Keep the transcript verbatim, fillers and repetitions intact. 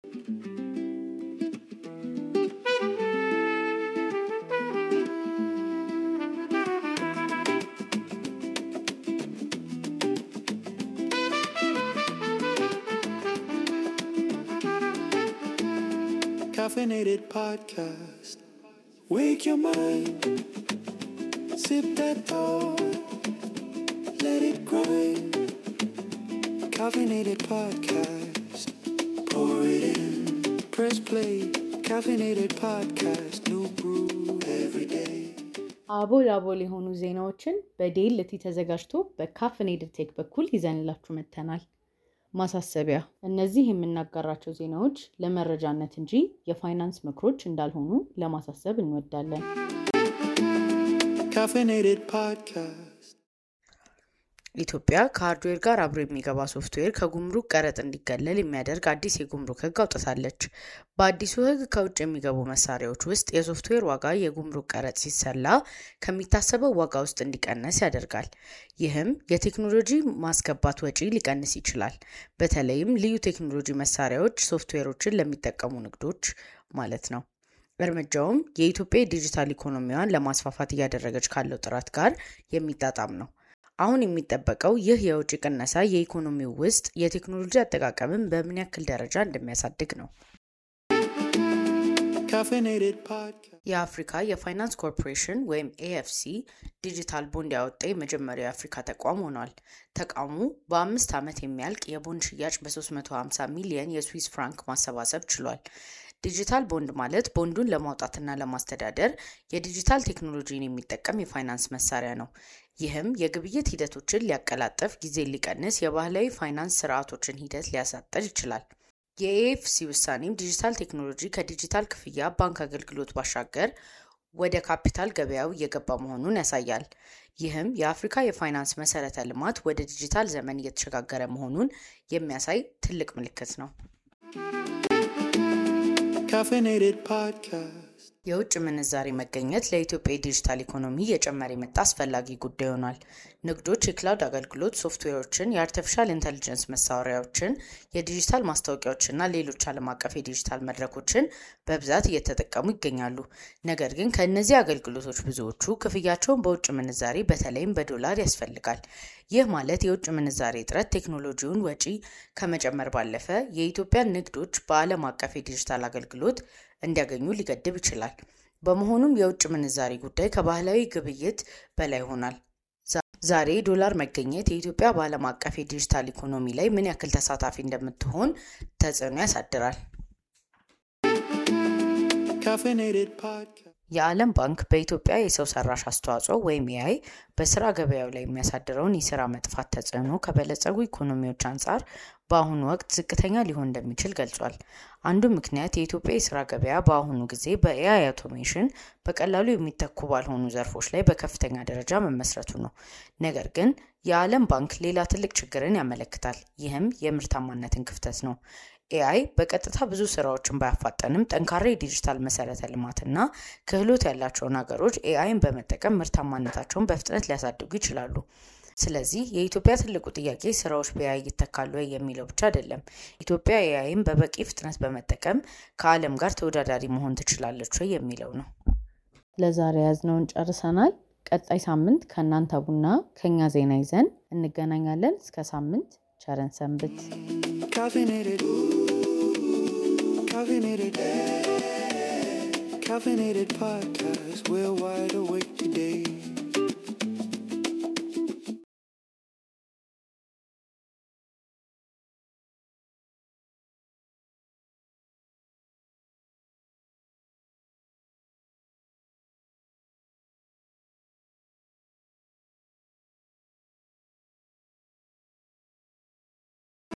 Caffeinated podcast. Wake your mind. Sip that thought. Let it grind. Caffeinated podcast. Pour it in. Press play. Caffeinated podcast. New brew every day. አቦል አቦል የሆኑ ዜናዎችን በዴልቲ ተዘጋጅቶ በካፍኔትድ ቴክ በኩል ይዘንላችሁ መተናል። ማሳሰቢያ፣ እነዚህ የምናጋራቸው ዜናዎች ለመረጃነት እንጂ የፋይናንስ ምክሮች እንዳልሆኑ ለማሳሰብ እንወዳለን። Caffeinated podcast. ኢትዮጵያ ከሃርድዌር ጋር አብሮ የሚገባ ሶፍትዌር ከጉምሩክ ቀረጥ እንዲገለል የሚያደርግ አዲስ የጉምሩክ ሕግ አውጥታለች። በአዲሱ ሕግ ከውጭ የሚገቡ መሳሪያዎች ውስጥ የሶፍትዌር ዋጋ የጉምሩክ ቀረጥ ሲሰላ ከሚታሰበው ዋጋ ውስጥ እንዲቀነስ ያደርጋል። ይህም የቴክኖሎጂ ማስገባት ወጪ ሊቀንስ ይችላል። በተለይም ልዩ ቴክኖሎጂ መሳሪያዎች ሶፍትዌሮችን ለሚጠቀሙ ንግዶች ማለት ነው። እርምጃውም የኢትዮጵያ ዲጂታል ኢኮኖሚዋን ለማስፋፋት እያደረገች ካለው ጥረት ጋር የሚጣጣም ነው። አሁን የሚጠበቀው ይህ የውጭ ቅነሳ የኢኮኖሚው ውስጥ የቴክኖሎጂ አጠቃቀምን በምን ያክል ደረጃ እንደሚያሳድግ ነው። Caffeinated podcast. የአፍሪካ የፋይናንስ ኮርፖሬሽን ወይም ኤ ኤፍ ሲ ዲጂታል ቦንድ ያወጣ የመጀመሪያው የአፍሪካ ተቋም ሆኗል። ተቋሙ በአምስት ዓመት የሚያልቅ የቦንድ ሽያጭ በ3መቶ ሃምሳ ሚሊዮን የስዊስ ፍራንክ ማሰባሰብ ችሏል። ዲጂታል ቦንድ ማለት ቦንዱን ለማውጣትና ለማስተዳደር የዲጂታል ቴክኖሎጂን የሚጠቀም የፋይናንስ መሳሪያ ነው። ይህም የግብይት ሂደቶችን ሊያቀላጥፍ፣ ጊዜ ሊቀንስ፣ የባህላዊ ፋይናንስ ስርዓቶችን ሂደት ሊያሳጥር ይችላል። የኤ ኤፍ ሲ ውሳኔም ዲጂታል ቴክኖሎጂ ከዲጂታል ክፍያ ባንክ አገልግሎት ባሻገር ወደ ካፒታል ገበያው እየገባ መሆኑን ያሳያል። ይህም የአፍሪካ የፋይናንስ መሰረተ ልማት ወደ ዲጂታል ዘመን እየተሸጋገረ መሆኑን የሚያሳይ ትልቅ ምልክት ነው። Caffeinated podcast. የውጭ ምንዛሪ መገኘት ለኢትዮጵያ ዲጂታል ኢኮኖሚ የጨመረ የመጣ አስፈላጊ ጉዳይ ሆኗል። ንግዶች የክላውድ አገልግሎት ሶፍትዌሮችን፣ የአርቲፊሻል ኢንተለጀንስ መሳሪያዎችን፣ የዲጂታል ማስታወቂያዎችና ሌሎች ዓለም አቀፍ የዲጂታል መድረኮችን በብዛት እየተጠቀሙ ይገኛሉ። ነገር ግን ከእነዚህ አገልግሎቶች ብዙዎቹ ክፍያቸውን በውጭ ምንዛሪ በተለይም በዶላር ያስፈልጋል። ይህ ማለት የውጭ ምንዛሪ እጥረት ቴክኖሎጂውን ወጪ ከመጨመር ባለፈ የኢትዮጵያ ንግዶች በዓለም አቀፍ የዲጂታል አገልግሎት እንዲያገኙ ሊገድብ ይችላል። በመሆኑም የውጭ ምንዛሪ ጉዳይ ከባህላዊ ግብይት በላይ ሆኗል። ዛሬ ዶላር መገኘት የኢትዮጵያ በዓለም አቀፍ የዲጂታል ኢኮኖሚ ላይ ምን ያክል ተሳታፊ እንደምትሆን ተጽዕኖ ያሳድራል። Caffeinated podcast. የዓለም ባንክ በኢትዮጵያ የሰው ሰራሽ አስተዋጽኦ ወይም ኤ አይ በስራ ገበያው ላይ የሚያሳድረውን የስራ መጥፋት ተጽዕኖ ከበለጸጉ ኢኮኖሚዎች አንጻር በአሁኑ ወቅት ዝቅተኛ ሊሆን እንደሚችል ገልጿል። አንዱ ምክንያት የኢትዮጵያ የስራ ገበያ በአሁኑ ጊዜ በኤ አይ አውቶሜሽን በቀላሉ የሚተኩ ባልሆኑ ዘርፎች ላይ በከፍተኛ ደረጃ መመስረቱ ነው። ነገር ግን የዓለም ባንክ ሌላ ትልቅ ችግርን ያመለክታል። ይህም የምርታማነትን ክፍተት ነው። ኤ አይ በቀጥታ ብዙ ስራዎችን ባያፋጠንም ጠንካራ የዲጂታል መሰረተ ልማትና ክህሎት ያላቸውን ሀገሮች ኤ አይን በመጠቀም ምርታማነታቸውን በፍጥነት ሊያሳድጉ ይችላሉ። ስለዚህ የኢትዮጵያ ትልቁ ጥያቄ ስራዎች በኤ አይ ይተካሉ ወይ የሚለው ብቻ አይደለም። ኢትዮጵያ ኤ አይን በበቂ ፍጥነት በመጠቀም ከዓለም ጋር ተወዳዳሪ መሆን ትችላለች ወይ የሚለው ነው። ለዛሬ ያዝነውን ጨርሰናል። ቀጣይ ሳምንት ከእናንተ ቡና ከኛ ዜና ይዘን እንገናኛለን። እስከ ሳምንት ቸርን ሰንብት። Caffeinated. Caffeinated. Caffeinated podcast. We're wide awake today.